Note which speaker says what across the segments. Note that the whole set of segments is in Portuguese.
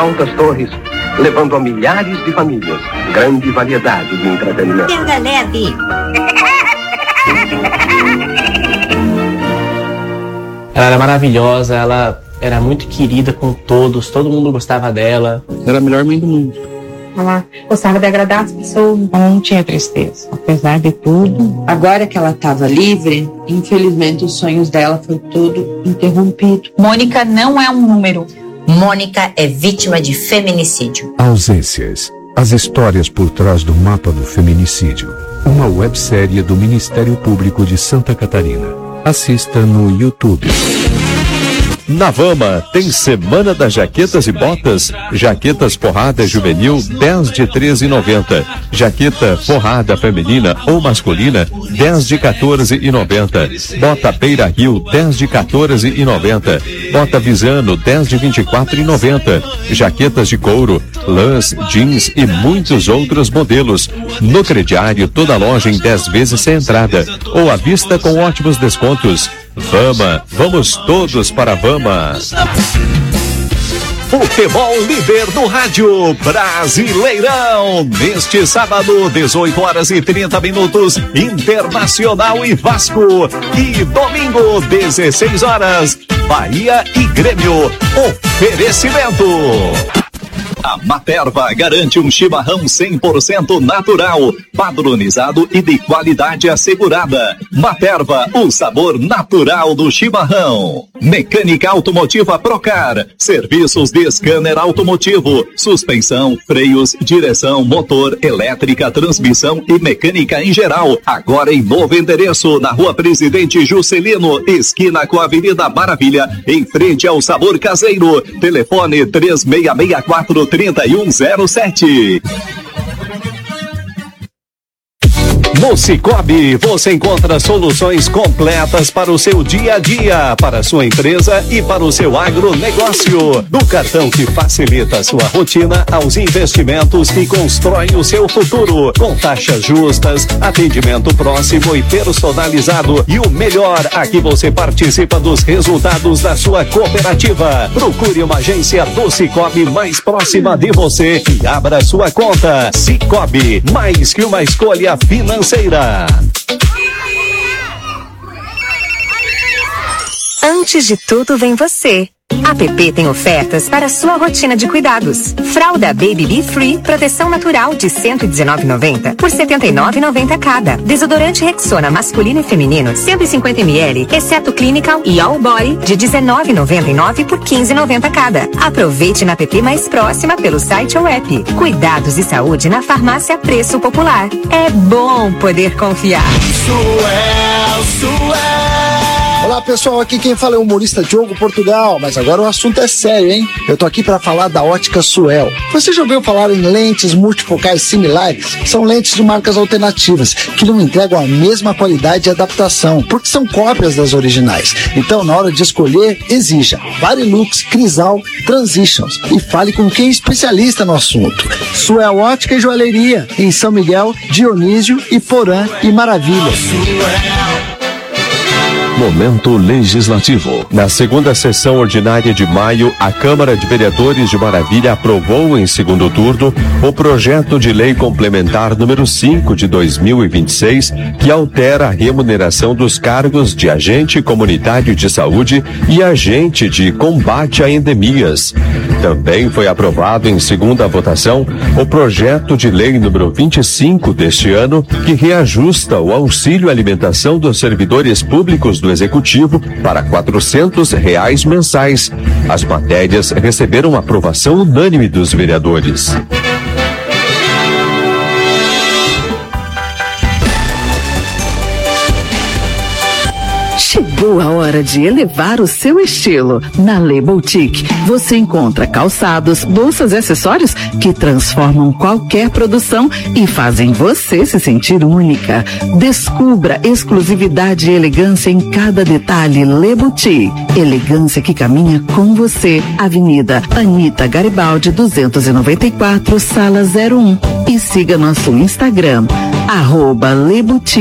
Speaker 1: altas torres, levando a milhares de famílias grande variedade de entretenimento.
Speaker 2: Pega leve!
Speaker 3: Ela era maravilhosa, ela era muito querida com todos, todo mundo gostava dela.
Speaker 4: Era a melhor mãe do mundo.
Speaker 5: Ela gostava de agradar as pessoas, não tinha tristeza, apesar de tudo.
Speaker 6: Agora que ela estava livre, infelizmente os sonhos dela foi tudo interrompido.
Speaker 5: Mônica não é um número.
Speaker 2: Mônica é vítima de feminicídio.
Speaker 7: Ausências. As histórias por trás do mapa do feminicídio. Uma websérie do Ministério Público de Santa Catarina. Assista no YouTube.
Speaker 8: Na Vama, tem Semana das Jaquetas e Botas. Jaquetas forrada juvenil, 10 de R$ 13,90. Jaqueta forrada feminina ou masculina, 10 de R$ 14,90. Bota Beira Rio, 10 de R$ 14,90. Bota Visano, 10 de R$ 24,90. Jaquetas de couro, lãs, jeans e muitos outros modelos. No crediário, toda loja em 10 vezes sem entrada. Ou à vista com ótimos descontos. Vama, vamos todos para a Vama. Futebol líder no rádio, Brasileirão. Neste sábado, 18h30, Internacional e Vasco. E domingo, 16h, Bahia e Grêmio. Oferecimento. A Materva garante um chimarrão 100% natural, padronizado e de qualidade assegurada. Materva, o sabor natural do chimarrão. Mecânica Automotiva Procar, serviços de scanner automotivo, suspensão, freios, direção, motor, elétrica, transmissão e mecânica em geral. Agora em novo endereço, na Rua Presidente Juscelino, esquina com a Avenida Maravilha, em frente ao Sabor Caseiro. Telefone 3664-3107. No Sicoob, você encontra soluções completas para o seu dia a dia, para a sua empresa e para o seu agronegócio. Do cartão que facilita a sua rotina aos investimentos que constroem o seu futuro. Com taxas justas, atendimento próximo e personalizado. E o melhor, aqui você participa dos resultados da sua cooperativa. Procure uma agência do Sicoob mais próxima de você e abra sua conta. Sicoob, mais que uma escolha financeira.
Speaker 9: Antes de tudo vem você. A PP tem ofertas para a sua rotina de cuidados. Fralda Baby Be Free, proteção natural de R$ 119,90 por R$ 79,90 cada. Desodorante Rexona masculino e feminino 150 ml, exceto Clinical e All Body de R$ 19,99 por R$ 15,90 cada. Aproveite na PP mais próxima pelo site ou app. Cuidados e saúde na farmácia Preço Popular. É bom poder confiar.
Speaker 10: Olá pessoal, aqui quem fala é o humorista Diogo Portugal, mas agora o assunto é sério, hein? Eu tô aqui para falar da Ótica Suel. Você já ouviu falar em lentes multifocais similares? São lentes de marcas alternativas, que não entregam a mesma qualidade e adaptação, porque são cópias das originais. Então, na hora de escolher, exija Varilux, Crisal, Transitions e fale com quem é especialista no assunto. Suel Ótica e Joalheria, em São Miguel, Dionísio, Iporã e Maravilha.
Speaker 8: Momento legislativo. Na segunda sessão ordinária de maio, a Câmara de Vereadores de Maravilha aprovou em segundo turno o projeto de lei complementar número 5 de 2026, que altera a remuneração dos cargos de agente comunitário de saúde e agente de combate a endemias. Também foi aprovado em segunda votação o projeto de lei número 25 deste ano, que reajusta o auxílio alimentação dos servidores públicos do Executivo para R$ 400 mensais. As matérias receberam aprovação unânime dos vereadores.
Speaker 11: Chegou a hora de elevar o seu estilo. Na Le Boutique, você encontra calçados, bolsas e acessórios que transformam qualquer produção e fazem você se sentir única. Descubra exclusividade e elegância em cada detalhe. Le Boutique. Elegância que caminha com você. Avenida Anita Garibaldi 294, Sala 01. E siga nosso Instagram,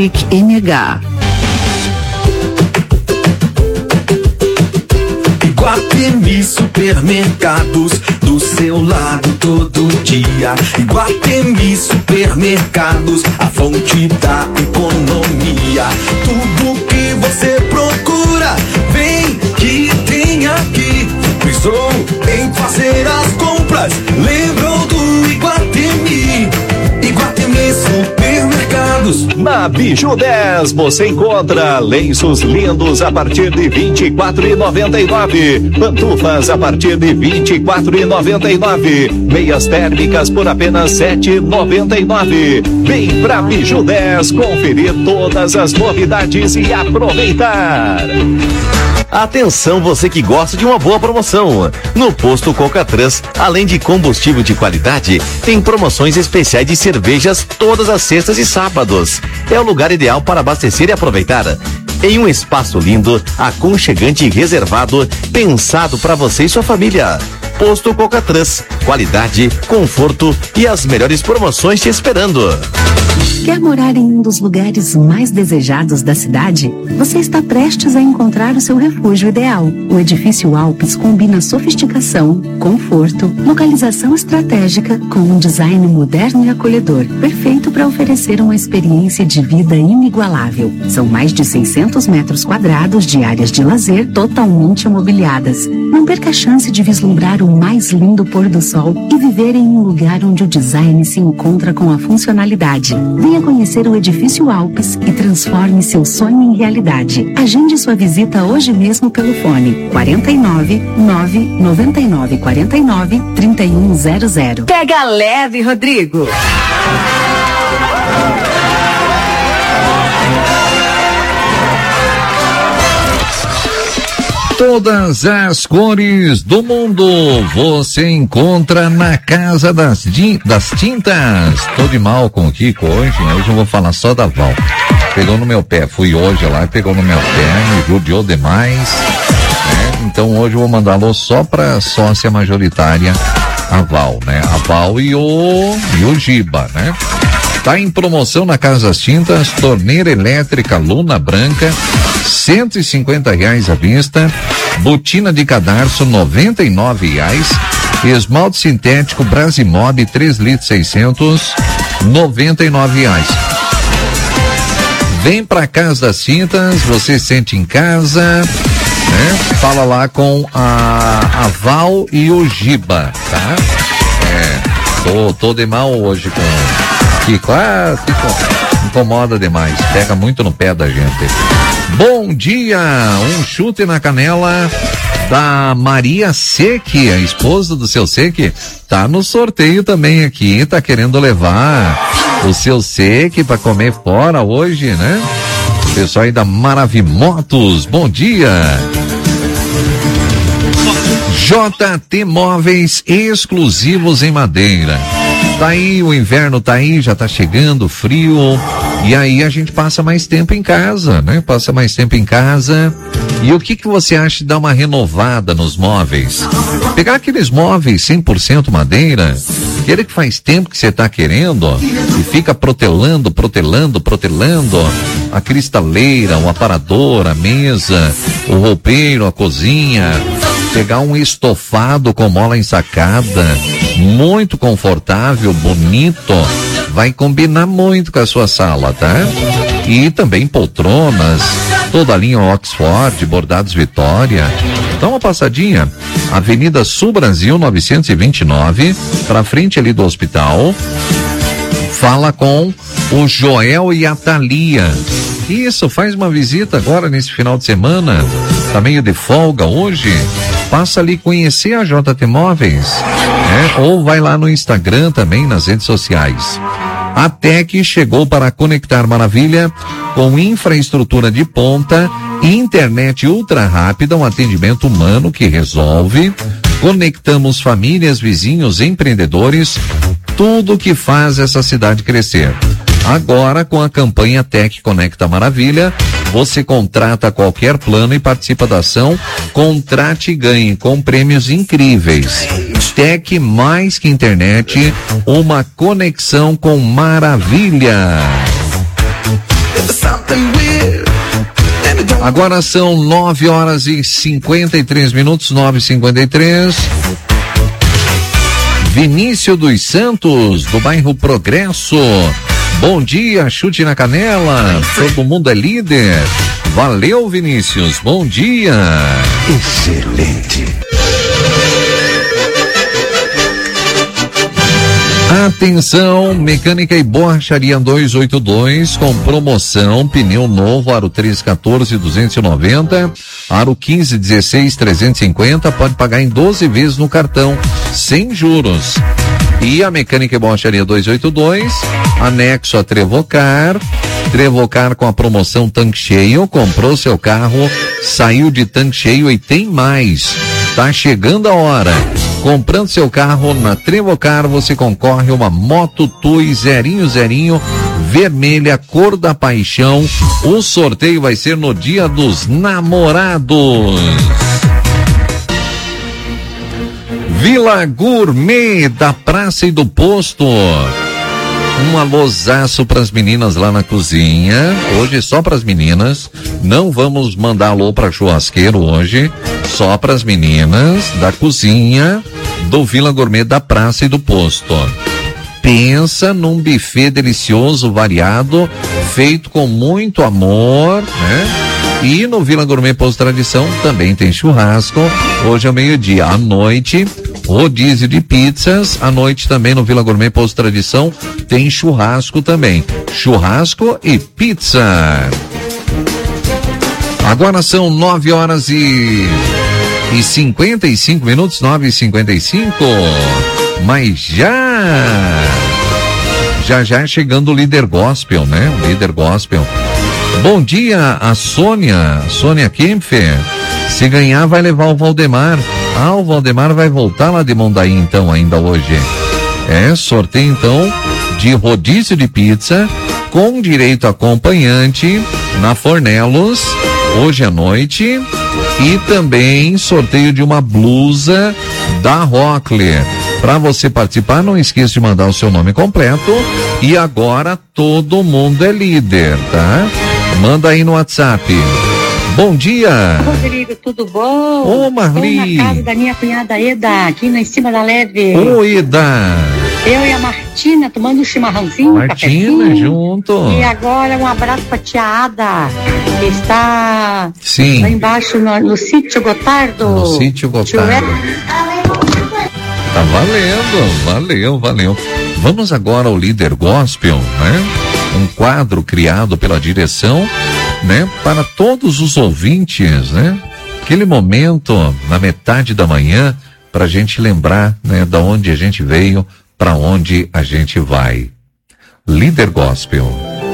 Speaker 11: @LeBoutiqueMH.
Speaker 4: Iguatemi Supermercados, do seu lado todo dia. Iguatemi Supermercados, a fonte da economia. Tudo que você procura, vem que tem aqui. Pensou em fazer as compras, lembrou do Iguatemi. Iguatemi Supermercados.
Speaker 8: Na Biju 10 você encontra lenços lindos a partir de R$24,99, pantufas a partir de R$24,99, meias térmicas por apenas R$7,99. Vem pra Biju 10 conferir todas as novidades e aproveitar.
Speaker 12: Atenção, você que gosta de uma boa promoção. No posto Coca-Trans, além de combustível de qualidade, tem promoções especiais de cervejas todas as sextas e sábados. É o lugar ideal para abastecer e aproveitar. Em um espaço lindo, aconchegante e reservado, pensado para você e sua família. Posto Coca-Trans, qualidade, conforto e as melhores promoções te esperando.
Speaker 13: Quer morar em um dos lugares mais desejados da cidade? Você está prestes a encontrar o seu refúgio ideal. O Edifício Alpes combina sofisticação, conforto, localização estratégica com um design moderno e acolhedor, perfeito para oferecer uma experiência de vida inigualável. São mais de 600 metros quadrados de áreas de lazer totalmente imobiliadas. Não perca a chance de vislumbrar o mais lindo pôr do sol e viver em um lugar onde o design se encontra com a funcionalidade. Venha conhecer o Edifício Alpes e transforme seu sonho em realidade. Agende sua visita hoje mesmo pelo fone 49 999 49 3100.
Speaker 9: Pega leve, Rodrigo.
Speaker 14: Todas as cores do mundo você encontra na Casa das Tintas. Tô de mal com o Kiko hoje, né? Hoje eu vou falar só da Val. Pegou no meu pé, fui hoje lá e pegou no meu pé, me judiou demais, né? Então hoje eu vou mandar alô só pra sócia majoritária, a Val, né? A Val e o Giba, né? Tá em promoção na Casa das Tintas, torneira elétrica Luna Branca, R$150 à vista, botina de cadarço R$99, esmalte sintético Brasimob 3 litros 600, R$99. Vem pra Casa das Tintas, você sente em casa, né? Fala lá com a Val e o Giba, tá? Tô de mal hoje com Kiko, incomoda demais, pega muito no pé da gente. Bom dia, um chute na canela da Maria Seque, a esposa do seu Seque, tá no sorteio também aqui, tá querendo levar o seu Seque pra comer fora hoje, né? O pessoal aí da Maravimotos, bom dia. JT Móveis exclusivos em madeira. Tá aí, o inverno tá aí, já tá chegando, frio, e aí a gente passa mais tempo em casa, né? Passa mais tempo em casa. E o que você acha de dar uma renovada nos móveis? Pegar aqueles móveis 100% madeira, aquele que faz tempo que você tá querendo, ó, e fica protelando, a cristaleira, o aparador, a mesa, o roupeiro, a cozinha. Pegar um estofado com mola ensacada, muito confortável, bonito, vai combinar muito com a sua sala, tá? E também poltronas, toda a linha Oxford, bordados Vitória. Dá uma passadinha, Avenida Sul Brasil 929, pra frente ali do hospital. Fala com o Joel e a Thalia. Isso, faz uma visita agora nesse final de semana, tá meio de folga hoje, passa ali conhecer a JT Móveis, né? Ou vai lá no Instagram também, nas redes sociais. A TEC chegou para conectar maravilha com infraestrutura de ponta, internet ultra rápida, um atendimento humano que resolve. Conectamos famílias, vizinhos, empreendedores, tudo que faz essa cidade crescer. Agora, com a campanha Tec Conecta Maravilha, você contrata qualquer plano e participa da ação Contrate e Ganhe, com prêmios incríveis. Tec mais que internet, uma conexão com maravilha. Agora são 9h53, 9h53. Vinícius dos Santos, do bairro Progresso. Bom dia, chute na canela. Todo mundo é líder. Valeu, Vinícius. Bom dia.
Speaker 4: Excelente.
Speaker 14: Atenção, Mecânica e Borracharia 282 com promoção, pneu novo, aro 1314 290, aro 1516 350, pode pagar em 12 vezes no cartão, sem juros. E a Mecânica e Borracharia 282, anexo a Trevocar com a promoção tanque cheio, comprou seu carro, saiu de tanque cheio e tem mais. Tá chegando a hora. Comprando seu carro na Trevocar, você concorre a uma Moto Tui 0 vermelha, cor da paixão. O sorteio vai ser no Dia dos Namorados. Vila Gourmet da Praça e do Posto. Um alôzaço para as meninas lá na cozinha. Hoje só para as meninas. Não vamos mandar alô para churrasqueiro hoje. Só para as meninas da cozinha do Vila Gourmet da Praça e do Posto. Pensa num buffet delicioso, variado, feito com muito amor, né? E no Vila Gourmet Posto Tradição também tem churrasco. Hoje ao meio-dia, à noite, rodízio de pizzas. À noite também no Vila Gourmet Posto Tradição tem churrasco também. Churrasco e pizza. Agora são 9h55, 9h55. Mas já chegando o líder gospel, né? O líder gospel. Bom dia, a Sônia Kempfer. Se ganhar, vai levar o Valdemar. O Valdemar vai voltar lá de Mondaí, então, ainda hoje. Sorteio, então, de rodízio de pizza, com direito a acompanhante, na Fornelos, hoje à noite. E também sorteio de uma blusa da Rockler. Para você participar, não esqueça de mandar o seu nome completo. E agora todo mundo é líder, tá? Manda aí no WhatsApp. Bom dia.
Speaker 15: Rodrigo, tudo bom?
Speaker 14: Ô, Marli.
Speaker 15: Tô na casa da minha cunhada Eda, aqui em cima da Leve.
Speaker 14: Ô, Eda.
Speaker 15: Eu e a Martina tomando um chimarrãozinho,
Speaker 14: Martina,
Speaker 15: cafezinho.
Speaker 14: junto.
Speaker 15: E agora um abraço pra tia Ada, que está
Speaker 14: Sim.
Speaker 15: lá embaixo no sítio Gotardo.
Speaker 14: No sítio Gotardo. Tá valendo. Vamos agora ao líder gospel, né? Um quadro criado pela direção, né? Para todos os ouvintes, né? Aquele momento na metade da manhã pra gente lembrar, né? Da onde a gente veio, para onde a gente vai. Líder gospel.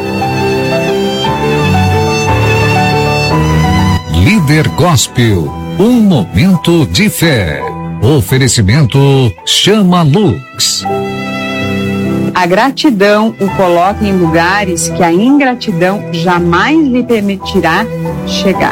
Speaker 7: Líder gospel, um momento de fé. Oferecimento Chama Lux.
Speaker 6: A gratidão o coloca em lugares que a ingratidão jamais lhe permitirá chegar.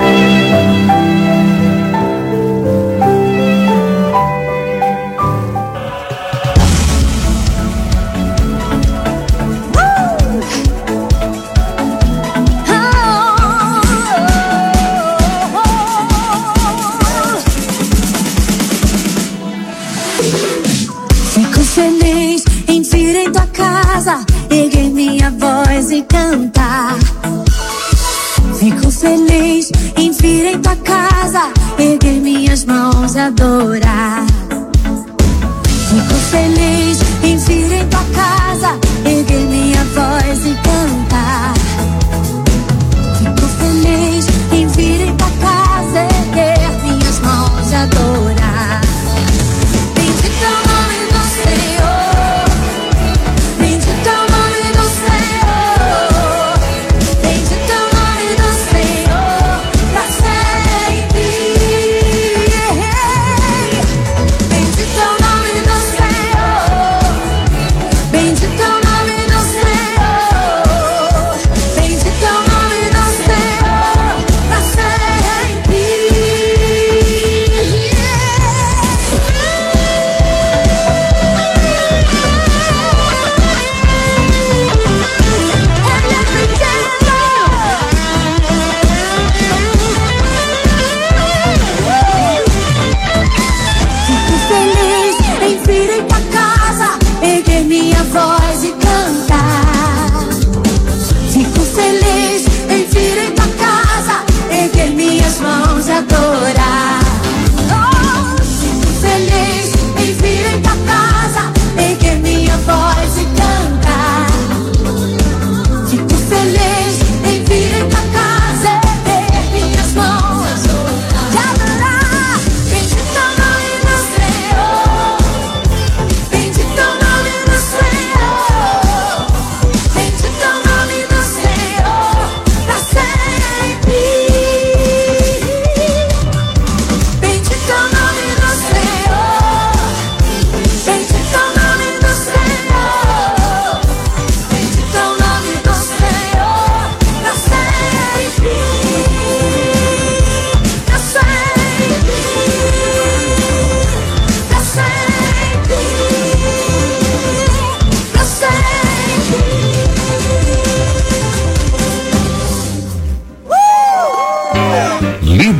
Speaker 16: Erguer minha voz e cantar. Fico feliz em vir em tua casa, erguer minhas mãos e adorar. Fico feliz em vir em tua casa, erguer minha voz e cantar. Fico feliz em vir em tua casa, erguer minhas mãos e adorar. Bendito é o nome do Senhor. Bendito é o nome do Senhor.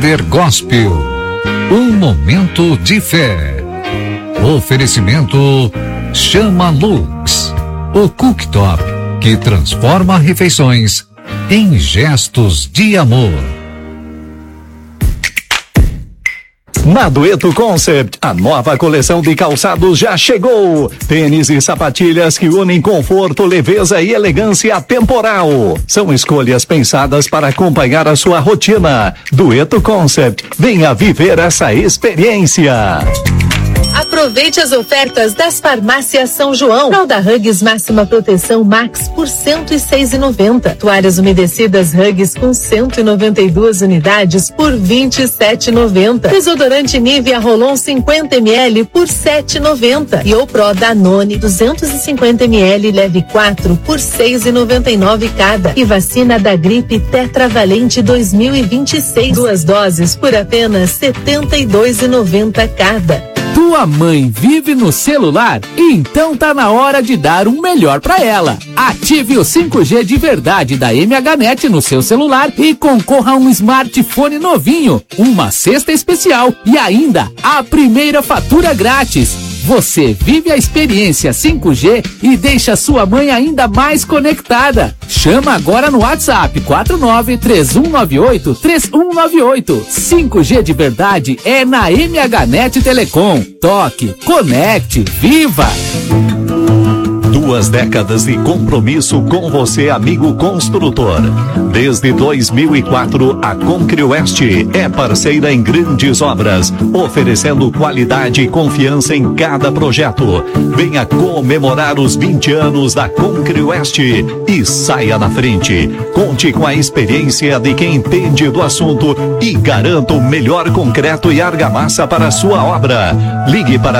Speaker 14: Líder Gospel, um momento de fé. Oferecimento Chama Lux, o cooktop que transforma refeições em gestos de amor.
Speaker 8: Na Dueto Concept, a nova coleção de calçados já chegou. Tênis e sapatilhas que unem conforto, leveza e elegância temporal. São escolhas pensadas para acompanhar a sua rotina. Dueto Concept, venha viver essa experiência.
Speaker 17: Aproveite as ofertas das farmácias São João. Fralda Huggies máxima proteção Max por R$ 106,90. Toalhas umedecidas Huggies com 192 unidades por R$ 27,90. Desodorante Nivea Rolon 50 ml por R$ 7,90. E o Pro Danone 250 ml leve 4 por R$ 6,99 cada. E vacina da gripe Tetravalente 2026. 2 doses por apenas R$ 72,90 cada.
Speaker 18: Tua mãe vive no celular? Então tá na hora de dar um melhor pra ela. Ative o 5G de verdade da MHNet no seu celular e concorra a um smartphone novinho, uma cesta especial e ainda a primeira fatura grátis. Você vive a experiência 5G e deixa sua mãe ainda mais conectada. Chama agora no WhatsApp 49-3198-3198. 5G de verdade é na MHNet Telecom. Toque, conecte, viva!
Speaker 8: 2 décadas de compromisso com você, amigo construtor. Desde 2004, a Concreoeste é parceira em grandes obras, oferecendo qualidade e confiança em cada projeto. Venha comemorar os 20 anos da Concreoeste e saia na frente. Conte com a experiência de quem entende do assunto e garanta o melhor concreto e argamassa para a sua obra. Ligue para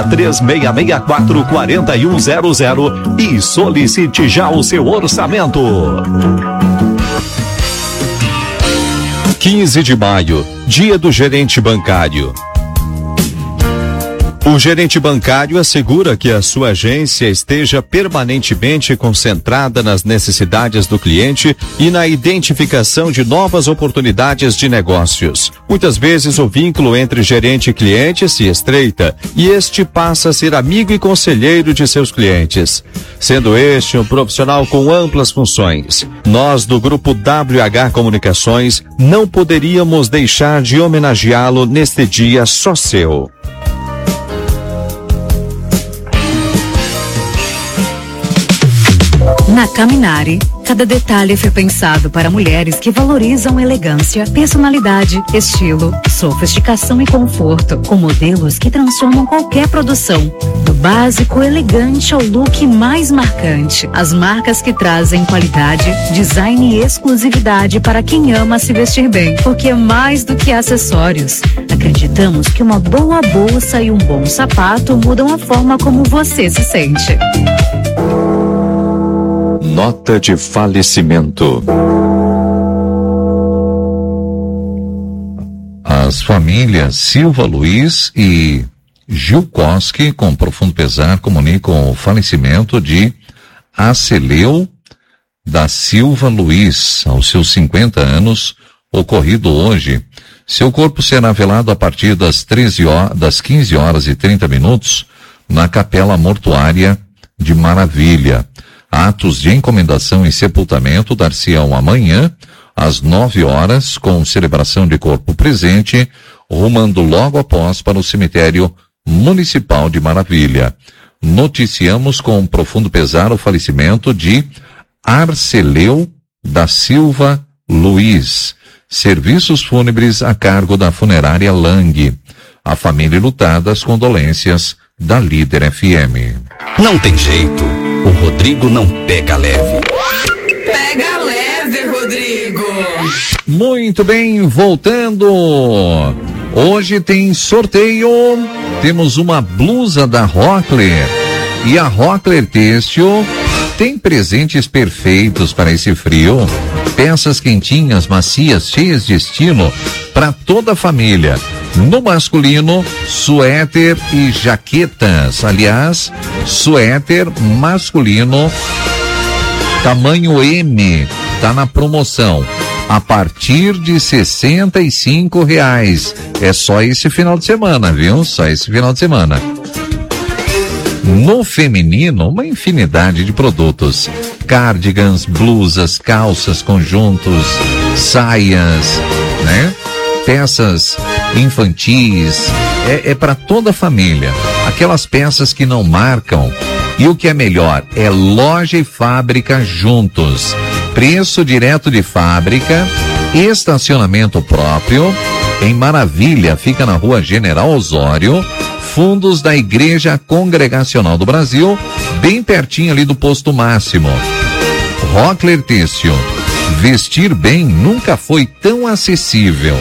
Speaker 8: 3664-4100 e solicite já o seu orçamento.
Speaker 19: 15 de maio, dia do gerente bancário. O gerente bancário assegura que a sua agência esteja permanentemente concentrada nas necessidades do cliente e na identificação de novas oportunidades de negócios. Muitas vezes o vínculo entre gerente e cliente se estreita e este passa a ser amigo e conselheiro de seus clientes. Sendo este um profissional com amplas funções, nós do Grupo WH Comunicações não poderíamos deixar de homenageá-lo neste dia só seu.
Speaker 13: Na Caminari, cada detalhe foi pensado para mulheres que valorizam elegância, personalidade, estilo, sofisticação e conforto, com modelos que transformam qualquer produção, do básico elegante ao look mais marcante. As marcas que trazem qualidade, design e exclusividade para quem ama se vestir bem, porque é mais do que acessórios. Acreditamos que uma boa bolsa e um bom sapato mudam a forma como você se sente.
Speaker 19: Nota de falecimento.
Speaker 14: As famílias Silva Luiz e Gil Koski, com profundo pesar, comunicam o falecimento de Aceleu da Silva Luiz, aos seus 50 anos, ocorrido hoje. Seu corpo será velado a partir das 15 horas e 30 minutos na Capela Mortuária de Maravilha. Atos de encomendação e sepultamento dar-se-ão amanhã, às 9 horas, com celebração de corpo presente, rumando logo após para o cemitério municipal de Maravilha. Noticiamos com profundo pesar o falecimento de Arceleu da Silva Luiz. Serviços fúnebres a cargo da funerária Lang. A família lutada, as condolências da Líder FM.
Speaker 4: Não tem jeito. O Rodrigo não pega leve.
Speaker 17: Pega leve, Rodrigo.
Speaker 14: Muito bem, voltando. Hoje tem sorteio. Temos uma blusa da Rockler. E a Rockler Têxtil tem presentes perfeitos para esse frio. Peças quentinhas, macias, cheias de estilo para toda a família. No masculino, suéter e jaquetas. Aliás, suéter masculino tamanho M, tá na promoção. a partir de R$65. É só esse final de semana, viu? Só esse final de semana. No feminino, uma infinidade de produtos. Cardigans, blusas, calças, conjuntos, saias, né? Peças infantis, é para toda a família. Aquelas peças que não marcam. E o que é melhor, é loja e fábrica juntos. Preço direto de fábrica, estacionamento próprio. Em Maravilha, fica na Rua General Osório, fundos da Igreja Congregacional do Brasil, bem pertinho ali do Posto Máximo. Rockler Têxtil, vestir bem nunca foi tão acessível.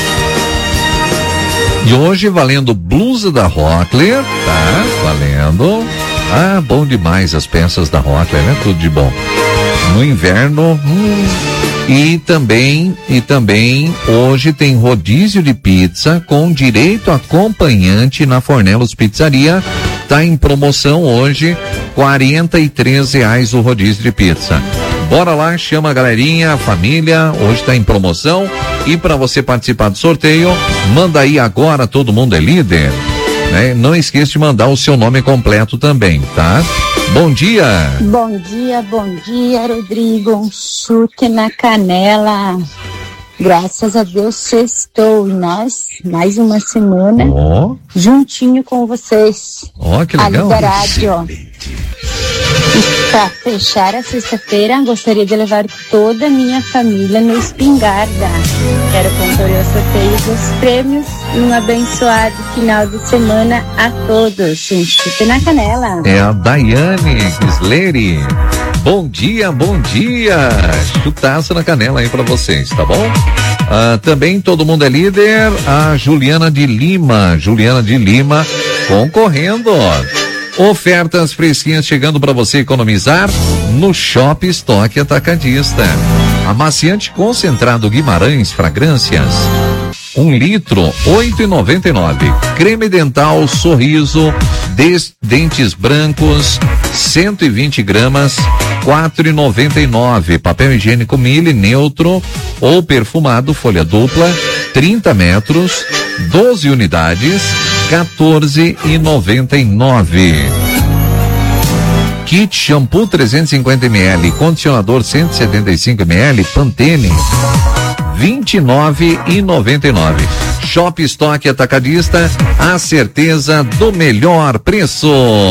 Speaker 14: E hoje valendo blusa da Rockler, tá? Valendo. Ah, bom demais as peças da Rockler, né? Tudo de bom. No inverno, E também hoje tem rodízio de pizza com direito acompanhante na Fornelos Pizzaria. Tá em promoção hoje, R$43 o rodízio de pizza. Bora lá, chama a galerinha, a família, hoje tá em promoção. E para você participar do sorteio, manda aí agora, todo mundo é líder, né? Não esqueça de mandar o seu nome completo também, tá? Bom dia!
Speaker 20: Bom dia, Rodrigo. Um chute na canela. Graças a Deus, sextou. E nós, mais uma semana, juntinho com vocês.
Speaker 14: Ó, que legal.
Speaker 20: Ali da rádio. E para fechar a sexta-feira, gostaria de levar toda a minha família no Espingarda. Quero concorrer ao sorteio dos prêmios e um abençoado final de semana a todos. Um chute na canela.
Speaker 14: É a Daiane Gisleri. Bom dia. Chutaço na canela aí pra vocês, tá bom? Também todo mundo é líder. A Juliana de Lima concorrendo. Ofertas fresquinhas chegando para você economizar no Shop Estoque Atacadista. Amaciante concentrado Guimarães Fragrâncias, 1 litro, R$8,99. Creme dental Sorriso, dentes brancos, 120 gramas, R$4,99. Papel higiênico Mille neutro ou perfumado folha dupla, 30 metros, 12 unidades, R$14,99. Kit shampoo 350 ml, condicionador 175 ml, Pantene, R$29,99. Shop Estoque Atacadista, a certeza do melhor preço.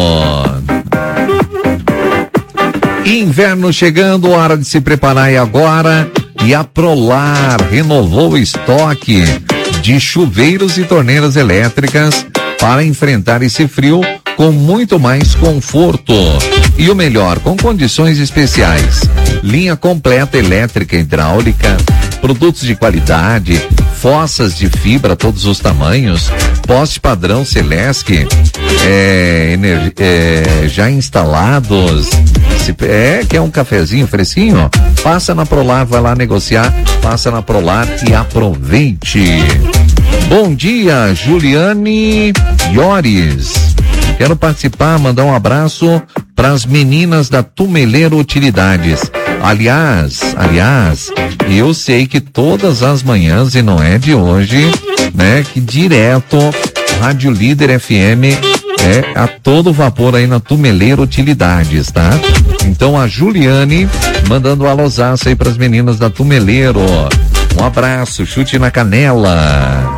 Speaker 14: Inverno chegando, hora de se preparar e agora. E a Prolar renovou o estoque de chuveiros e torneiras elétricas para enfrentar esse frio com muito mais conforto. E o melhor, com condições especiais. Linha completa elétrica e hidráulica, produtos de qualidade, fossas de fibra todos os tamanhos, poste padrão Celesc, já instalados. Quer um cafezinho fresquinho? Passa na Prolar, vai lá negociar, passa na Prolar e aproveite. Bom dia, Juliane Iores. Quero participar, mandar um abraço para as meninas da Tumeleiro Utilidades. Aliás, eu sei que todas as manhãs, e não é de hoje, né, que direto Rádio Líder FM a todo vapor aí na Tumeleiro Utilidades, tá? Então a Juliane mandando um alôzaço aí pras meninas da Tumeleiro. Um abraço, chute na canela.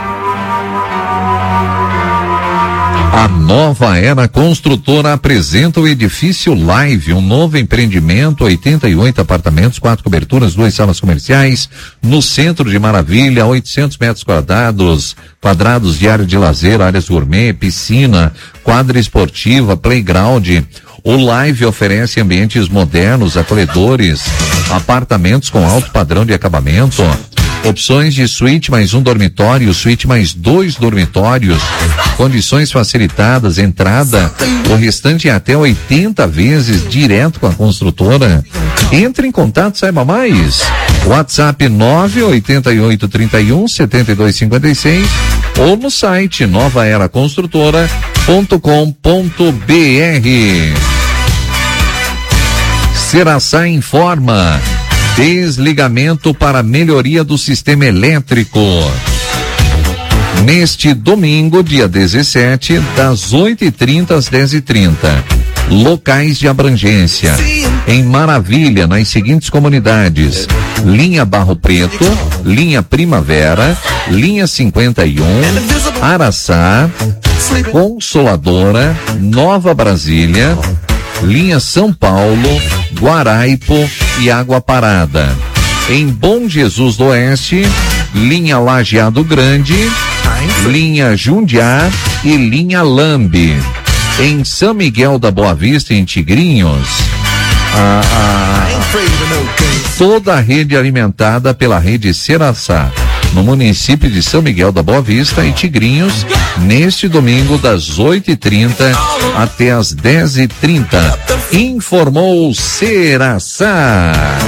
Speaker 14: A Nova Era Construtora apresenta o Edifício Live, um novo empreendimento, 88 apartamentos, 4 coberturas, 2 salas comerciais, no centro de Maravilha, 800 metros quadrados de área de lazer, áreas gourmet, piscina, quadra esportiva, playground. O Live oferece ambientes modernos, acolhedores, apartamentos com alto padrão de acabamento, opções de suíte mais 1 dormitório, suíte mais 2 dormitórios, condições facilitadas, entrada, o restante em até 80 vezes, direto com a construtora. Entre em contato, saiba mais. WhatsApp 988317256 ou no site novaeraconstrutora.com.br. Ceraçá informa. Desligamento para melhoria do sistema elétrico. Neste domingo, dia 17, das 8h30 às 10h30. Locais de abrangência. Em Maravilha, nas seguintes comunidades: Linha Barro Preto, Linha Primavera, Linha 51, Araçá, Consoladora, Nova Brasília, Linha São Paulo, Guaraipo e Água Parada. Em Bom Jesus do Oeste, Linha Lajeado Grande, Linha Jundiá e Linha Lambe. Em São Miguel da Boa Vista, em Tigrinhos, toda a rede alimentada pela rede Seraçá, no município de São Miguel da Boa Vista e Tigrinhos, neste domingo das 8h30 até as 10h30. Informou Seraçá.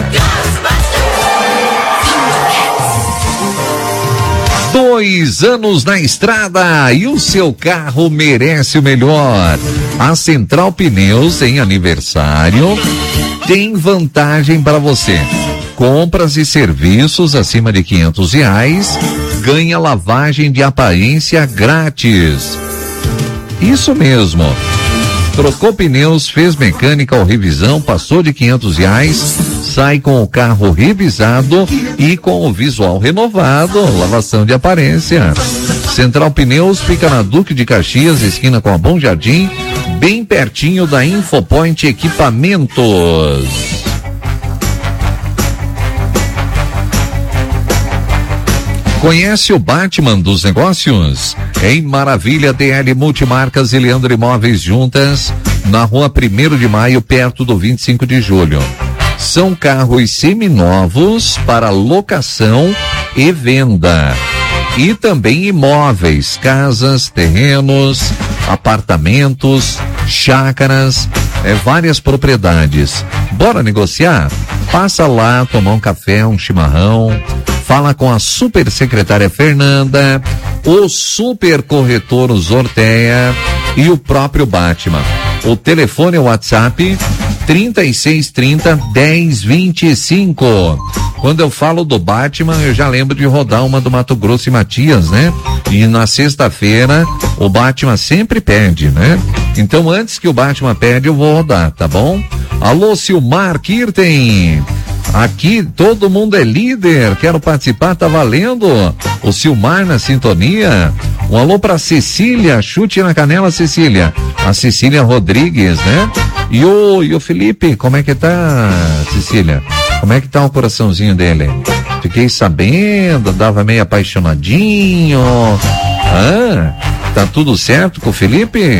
Speaker 14: Dois anos na estrada e o seu carro merece o melhor. A Central Pneus, em aniversário, tem vantagem para você. Compras e serviços acima de R$500, ganha lavagem de aparência grátis. Isso mesmo. Trocou pneus, fez mecânica ou revisão, passou de R$500, sai com o carro revisado e com o visual renovado, lavação de aparência. Central Pneus fica na Duque de Caxias, esquina com a Bom Jardim, bem pertinho da Infopoint Equipamentos. Conhece o Batman dos negócios? Em Maravilha, DL Multimarcas e Leandro Imóveis juntas, na rua 1º de Maio, perto do 25 de julho. São carros seminovos para locação e venda. E também imóveis, casas, terrenos, apartamentos, chácaras, várias propriedades. Bora negociar? Passa lá, tomar um café, um chimarrão. Fala com a super secretária Fernanda, o super corretor Zorteia e o próprio Batman. O telefone é o WhatsApp 3630-1025. Quando eu falo do Batman, eu já lembro de rodar uma do Mato Grosso e Matias, né? E na sexta-feira, o Batman sempre pede, né? Então, antes que o Batman pede, eu vou rodar, tá bom? Alô, Silmar Kirten. Aqui todo mundo é líder, quero participar, tá valendo. O Silmar na sintonia. Um alô pra Cecília, chute na canela, Cecília. A Cecília Rodrigues, né? E o Felipe, como é que tá, Cecília? Como é que tá o coraçãozinho dele? Fiquei sabendo, dava meio apaixonadinho. Tá tudo certo com o Felipe?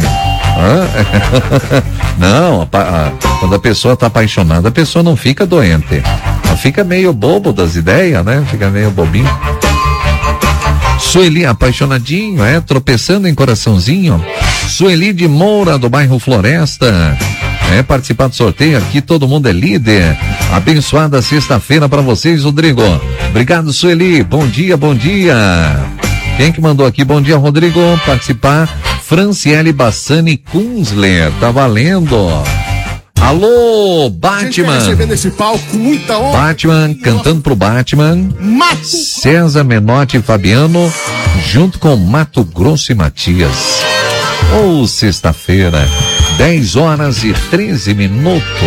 Speaker 14: Não, quando a pessoa tá apaixonada, a pessoa não fica doente. Ela fica meio bobo das ideias, né? Fica meio bobinho. Sueli, apaixonadinho, tropeçando em coraçãozinho. Sueli de Moura, do bairro Floresta. Participar do sorteio aqui, todo mundo é líder. Abençoada sexta-feira pra vocês, Rodrigo. Obrigado, Sueli. Bom dia, bom dia. Quem que mandou aqui? Bom dia, Rodrigo. Participar. Franciele Bassani Kunzler, tá valendo. Alô, Batman.
Speaker 21: Nesse palco, muita honra.
Speaker 14: Batman, cantando pro Batman. César Menotti e Fabiano, junto com Mato Grosso e Matias. Sexta-feira, 10h13.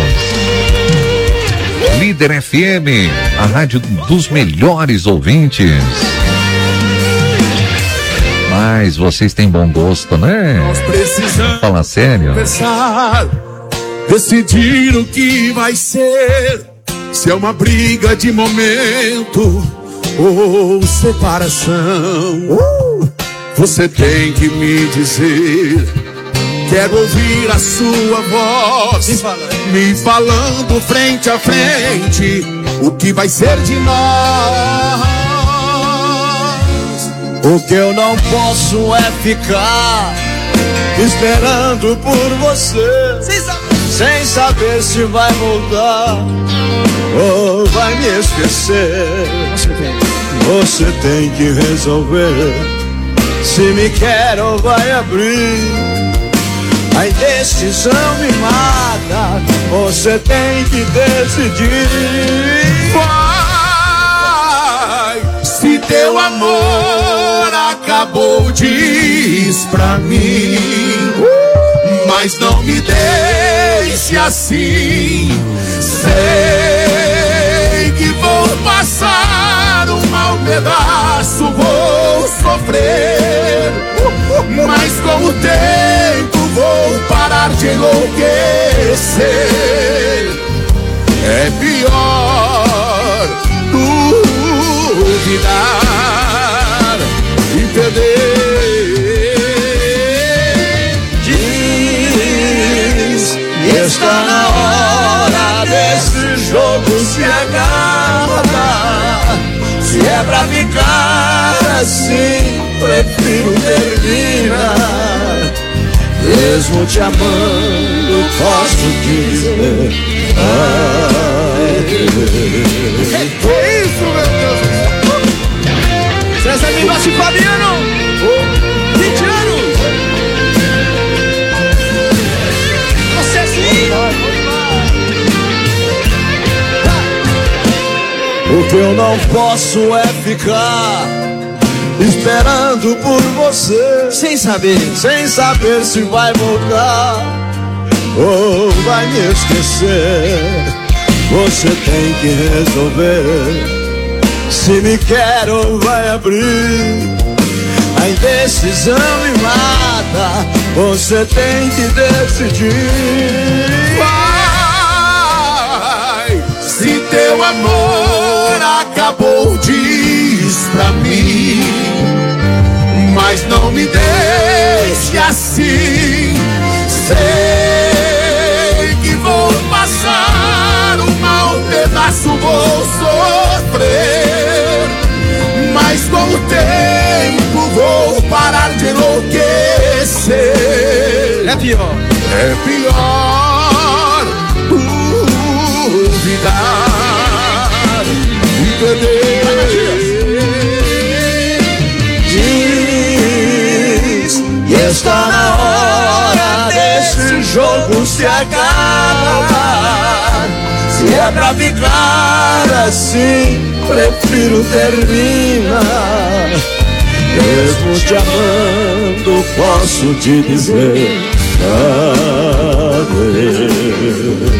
Speaker 14: Líder FM, a rádio dos melhores ouvintes. Mas vocês têm bom gosto, né?
Speaker 21: Nós precisamos
Speaker 14: falar sério.
Speaker 21: Pensar, decidir o que vai ser. Se é uma briga de momento ou separação. Você tem que me dizer. Quero ouvir a sua voz me falando frente a frente o que vai ser de nós.
Speaker 22: O que eu não posso é ficar esperando por você, sem saber se vai voltar ou vai me esquecer. Você tem que resolver se me quer ou vai abrir. A indecisão me mata. Você tem que decidir.
Speaker 21: Vai, se teu amor acabou, diz pra mim, mas não me deixe assim. Sei que vou passar um mau pedaço, vou sofrer, mas com o tempo vou parar de enlouquecer. É pior duvidar e perder.
Speaker 22: Diz que está na hora desse jogo se acabar. Se é pra ficar assim, prefiro terminar. Mesmo te amando, posso dizer
Speaker 21: que isso, meu Deus?
Speaker 22: César Mingossi e Fabiano, 20 anos. Você sim. O que eu não posso é ficar esperando por você, sem saber se vai voltar ou vai me esquecer. Você tem que resolver se me quer ou vai abrir. A indecisão me mata, você tem que decidir.
Speaker 21: Vai, se teu amor acabou, diz pra mim, mas não me deixe assim. Sei que vou passar um mau pedaço, vou sofrer, mas com o tempo vou parar de enlouquecer.
Speaker 22: É pior
Speaker 21: duvidar e perder.
Speaker 22: Diz que está na hora desse jogo se acabar. Se é pra ficar assim, prefiro terminar. Mesmo te amando, posso te dizer adeus.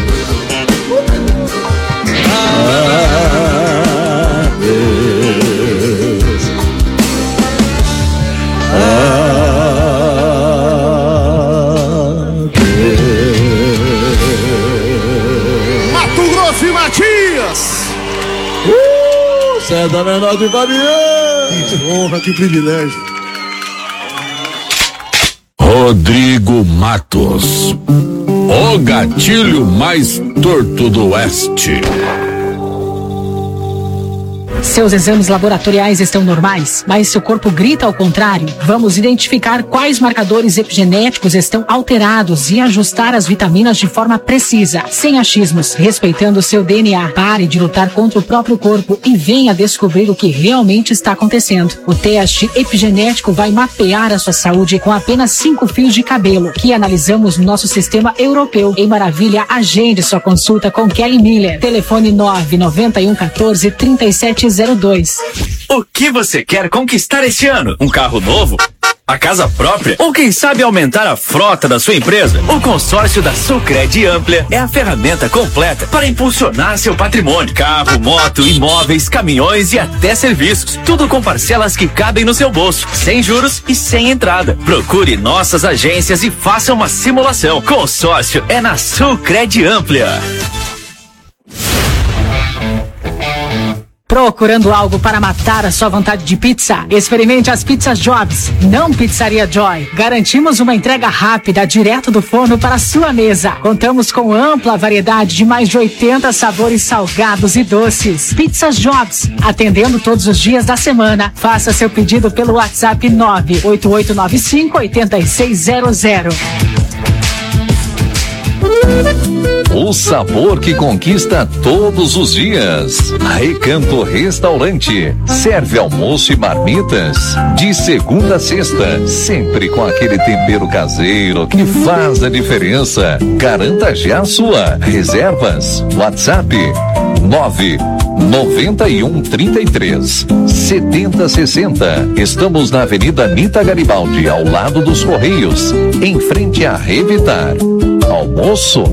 Speaker 21: Mato Grosso e Matias.
Speaker 22: César Menotti e Fabiano.
Speaker 21: Que honra, que privilégio.
Speaker 1: Rodrigo Matos, o gatilho mais torto do Oeste.
Speaker 3: Seus exames laboratoriais estão normais, mas seu corpo grita ao contrário. Vamos identificar quais marcadores epigenéticos estão alterados e ajustar as vitaminas de forma precisa, sem achismos, respeitando seu DNA. Pare de lutar contra o próprio corpo e venha descobrir o que realmente está acontecendo. O teste epigenético vai mapear a sua saúde com apenas 5 fios de cabelo, que analisamos no nosso sistema europeu. Em Maravilha, agende sua consulta com Kelly Miller. Telefone 99114-3702.
Speaker 23: O que você quer conquistar este ano? Um carro novo? A casa própria? Ou quem sabe aumentar a frota da sua empresa? O consórcio da Sulcred Amplia é a ferramenta completa para impulsionar seu patrimônio. Carro, moto, imóveis, caminhões e até serviços. Tudo com parcelas que cabem no seu bolso, sem juros e sem entrada. Procure nossas agências e faça uma simulação. Consórcio é na Sulcred Amplia.
Speaker 3: Procurando algo para matar a sua vontade de pizza? Experimente as Pizzas Jobs, não Pizzaria Joy. Garantimos uma entrega rápida, direto do forno para a sua mesa. Contamos com ampla variedade de mais de 80 sabores salgados e doces. Pizzas Jobs, atendendo todos os dias da semana. Faça seu pedido pelo WhatsApp 98895-8600.
Speaker 14: O sabor que conquista todos os dias. Recanto Restaurante. Serve almoço e marmitas de segunda a sexta, sempre com aquele tempero caseiro que faz a diferença. Garanta já a sua. Reservas. WhatsApp 9133 7060. Estamos na Avenida Nita Garibaldi, ao lado dos Correios, em frente a Revitar. Almoço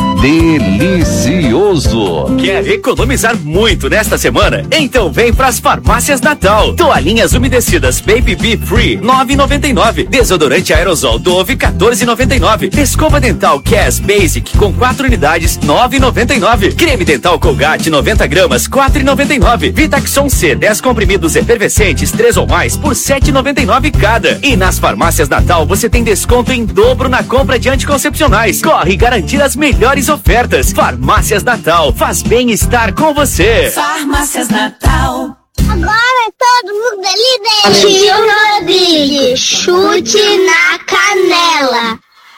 Speaker 14: delicioso.
Speaker 23: Quer economizar muito nesta semana? Então vem pras Farmácias Natal. Toalhinhas umedecidas Baby Bee Free 9,99. Desodorante aerosol Dove 14,99. Escova dental Cass Basic com 4 unidades 9,99. Creme dental Colgate 90 gramas 4,99. Vitaxon C 10 comprimidos efervescentes 3 ou mais por 7,99 cada. E nas Farmácias Natal você tem desconto em dobro na compra de anticoncepcionais. Corre garantir as melhores ofertas. Farmácias Natal, faz bem estar com você.
Speaker 16: Farmácias Natal. Agora todo mundo é líder. Tio Rodrigues, chute na canela.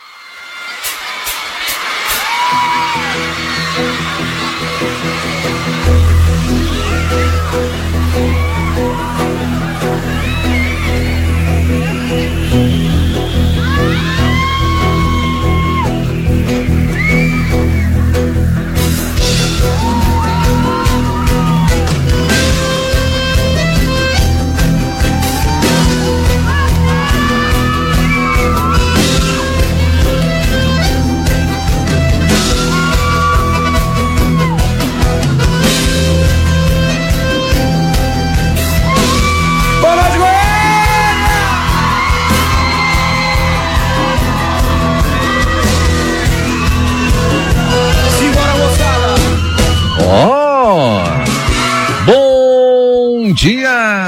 Speaker 14: Bom dia!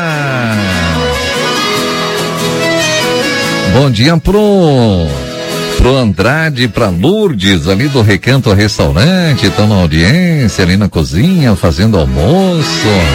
Speaker 14: Bom dia pro Andrade, pra Lourdes, ali do Recanto Restaurante, estão na audiência, ali na cozinha, fazendo almoço.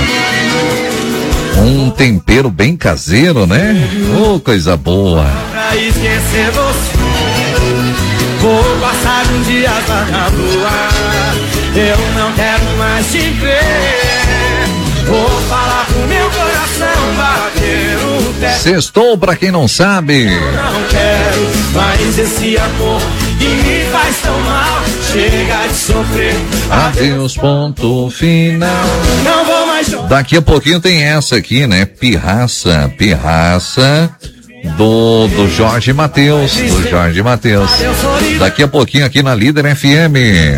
Speaker 14: Um tempero bem caseiro, né? Oh, coisa boa.
Speaker 22: Pra esquecer você, vou passar um dia lá na lua. Eu não quero mais te ver. Vou falar pro meu coração bater o pé.
Speaker 14: Sextou, pra quem não sabe.
Speaker 22: Eu não quero mais esse amor que me faz tão mal. Chega de sofrer.
Speaker 14: Adeus, ponto final.
Speaker 22: Não vou mais chorar.
Speaker 14: Daqui a pouquinho tem essa aqui, né? Pirraça do Jorge Mateus. Daqui a pouquinho aqui na Líder FM.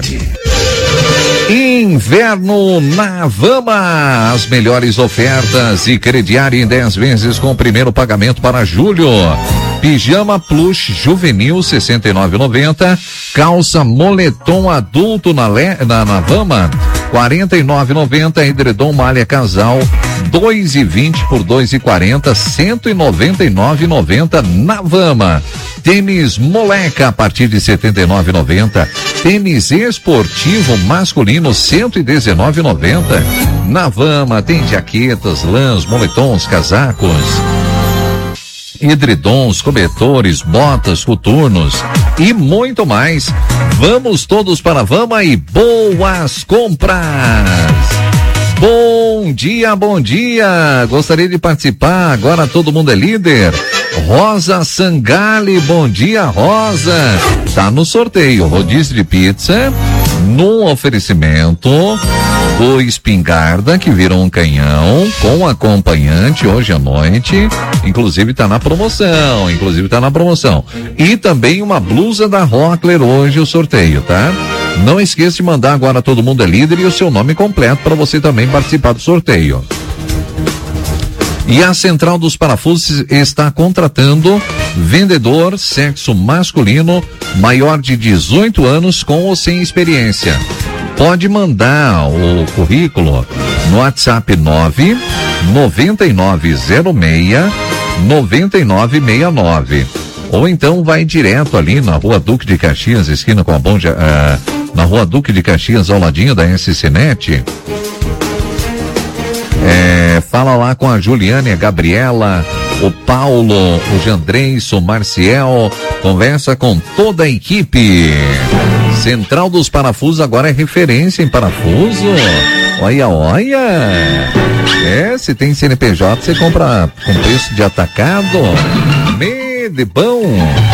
Speaker 14: Inverno na Vama, as melhores ofertas e crediário em 10 vezes com o primeiro pagamento para julho. Pijama Plush Juvenil 69,90. Calça moletom adulto na Vama 49,90. Edredom malha casal 2,20 por 2,40, 199,90 na Vama. Tênis Moleca a partir de 79,90. Tênis esportivo masculino 119,90. Na Vama tem jaquetas, lãs, moletons, casacos, edredons, cobertores, botas, coturnos e muito mais. Vamos todos para a Vama e boas compras! Bom dia, bom dia! Gostaria de participar, agora todo mundo é líder. Rosa Sangali, bom dia, Rosa! Tá no sorteio, rodízio de pizza, num oferecimento do Espingarda, que virou um canhão, com acompanhante hoje à noite, inclusive tá na promoção. E também uma blusa da Rockler hoje o sorteio, tá? Não esqueça de mandar agora todo mundo é líder e o seu nome completo para você também participar do sorteio. E a Central dos Parafusos está contratando vendedor sexo masculino maior de 18 anos com ou sem experiência. Pode mandar o currículo no WhatsApp 99906-9969. Ou então vai direto ali na Rua Duque de Caxias, esquina com a na Rua Duque de Caxias, ao ladinho da SCNet. Fala lá com a Juliane, a Gabriela, o Paulo, o Jandreix, o Marciel, conversa com toda a equipe. Central dos Parafusos agora é referência em parafuso. Olha. Se tem CNPJ, você compra com preço de atacado. De bom.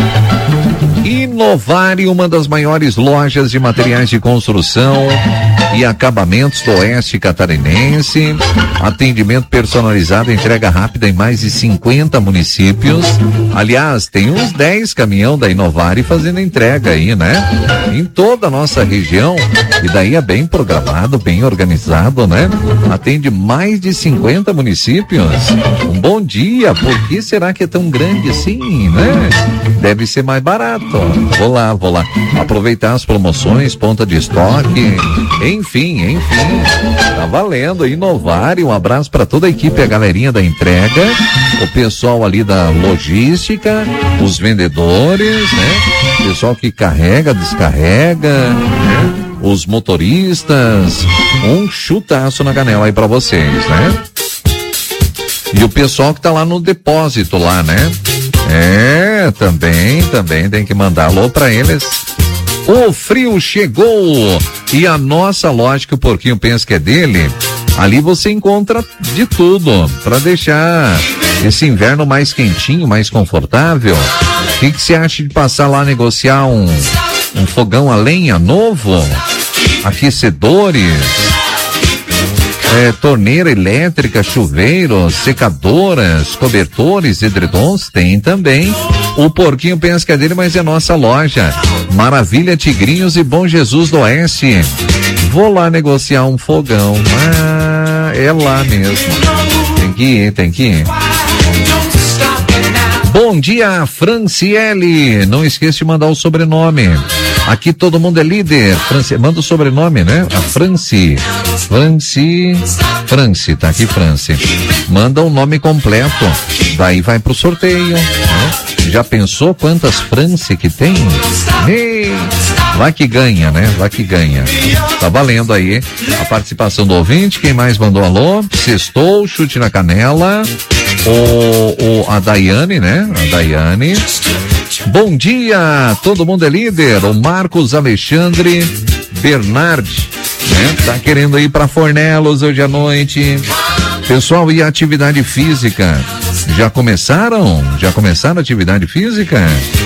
Speaker 14: Inovare, uma das maiores lojas de materiais de construção e Acabamentos do Oeste Catarinense. Atendimento personalizado, entrega rápida em mais de 50 municípios. Aliás, tem uns 10 caminhão da Inovare fazendo entrega aí, né? Em toda a nossa região. E daí é bem programado, bem organizado, né? Atende mais de 50 municípios. Um bom dia. Por que será que é tão grande assim, né? Deve ser mais barato. Vou lá. Aproveitar as promoções, ponta de estoque. Enfim. Tá valendo. Inovare, um abraço para toda a equipe, a galerinha da entrega, o pessoal ali da logística, os vendedores, né? O pessoal que carrega, descarrega, né? Os motoristas. Um chutaço na canela aí pra vocês, né? E o pessoal que tá lá no depósito lá, né? Também tem que mandar alô pra eles. O frio chegou e a nossa loja, que o Porquinho pensa que é dele, ali você encontra de tudo para deixar esse inverno mais quentinho, mais confortável. O que você acha de passar lá negociar um fogão a lenha novo? Aquecedores, torneira elétrica, chuveiros, secadoras, cobertores, edredons, tem também. O Porquinho pensa que é dele, mas é nossa loja. Maravilha Tigrinhos e Bom Jesus do Oeste. Vou lá negociar um fogão. É lá mesmo. Tem que ir. Bom dia, Franciele. Não esqueça de mandar o sobrenome. Aqui todo mundo é líder. Manda o sobrenome, né? A Franci, tá aqui, Franci. Manda o nome completo. Daí vai pro sorteio, né? Já pensou quantas Franci que tem? Vai que ganha, né? Tá valendo aí a participação do ouvinte. Quem mais mandou alô? Sextou, chute na canela. A Daiane, né? Bom dia, todo mundo é líder. O Marcos Alexandre Bernardi, né? Tá querendo ir pra Fornelos hoje à noite. Pessoal, e a atividade física? Já começaram a atividade física?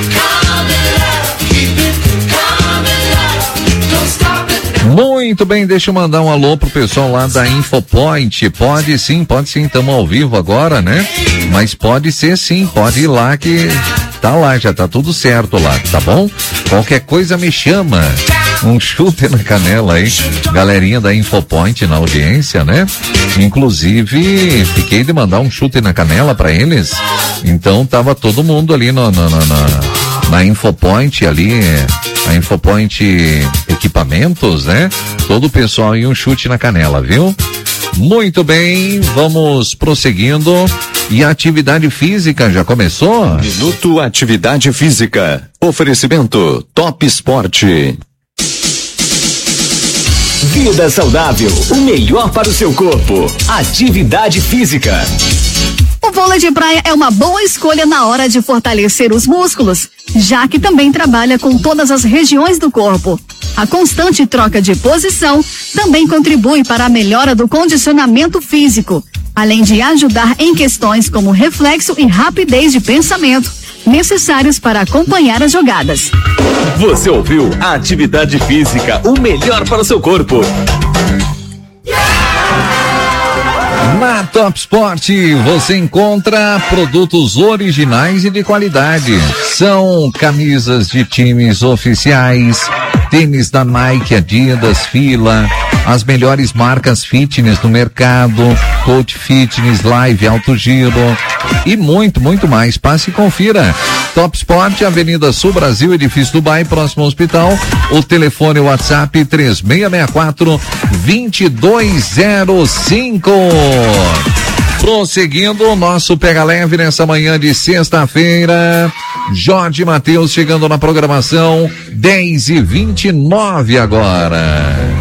Speaker 14: Muito bem, deixa eu mandar um alô pro pessoal lá da Infopoint. Pode sim, estamos ao vivo agora, né? Mas pode ser sim, pode ir lá que tá lá, já tá tudo certo lá, tá bom? Qualquer coisa me chama. Um chute na canela aí, galerinha da Infopoint na audiência, né? Inclusive, fiquei de mandar um chute na canela pra eles, então tava todo mundo ali na Infopoint ali, a Infopoint Equipamentos, né? Todo o pessoal em um chute na canela, viu? Muito bem, vamos prosseguindo. E a atividade física já começou?
Speaker 8: Minuto Atividade Física. Oferecimento Top Esporte.
Speaker 2: Vida saudável, o melhor para o seu corpo. Atividade física.
Speaker 5: O vôlei de praia é uma boa escolha na hora de fortalecer os músculos, já que também trabalha com todas as regiões do corpo. A constante troca de posição também contribui para a melhora do condicionamento físico, além de ajudar em questões como reflexo e rapidez de pensamento, necessários para acompanhar as jogadas.
Speaker 2: Você ouviu a Atividade Física, o melhor para o seu corpo.
Speaker 14: Na Top Sport você encontra produtos originais e de qualidade. São camisas de times oficiais, tênis da Nike, Adidas, Fila, as melhores marcas fitness do mercado, Coach Fitness, Live, Alto Giro e muito mais. Passe e confira. Top Sport, Avenida Sul Brasil, Edifício Dubai, próximo ao hospital. O telefone WhatsApp 3664-2205. Prosseguindo o nosso Pega Leve nessa manhã de sexta-feira. Jorge Mateus chegando na programação, 10h29 agora.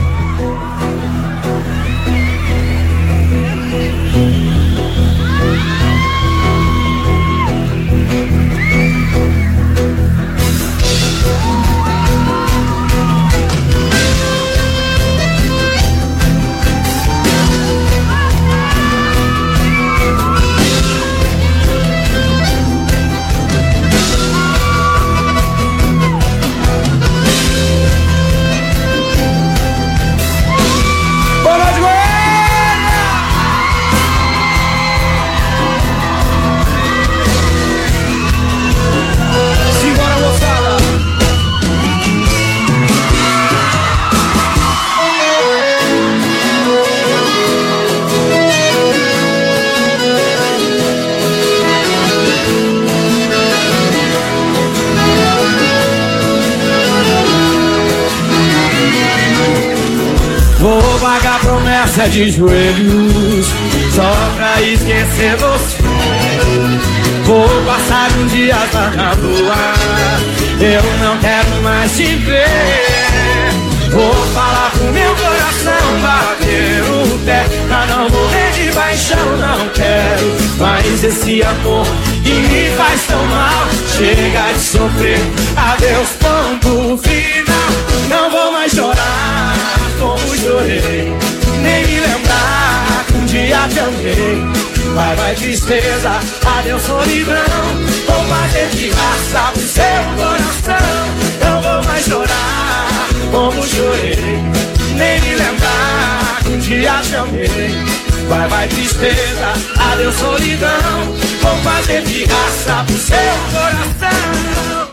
Speaker 22: Vou pagar promessa de joelhos só pra esquecer você. Vou passar uns dias na rua, eu não quero mais te ver. Vou falar pro meu coração bater o pé, pra não morrer de paixão, não quero mais esse amor que me faz tão mal. Chega de sofrer, adeus, ponto final. Não vou mais chorar como chorei, nem me lembrar que um dia te amei. Vai, vai tristeza, adeus solidão. Vou fazer de raça pro seu coração. Não vou mais chorar como chorei, nem me lembrar que um dia te amei. Vai, vai tristeza, adeus solidão. Vou fazer de raça pro seu coração.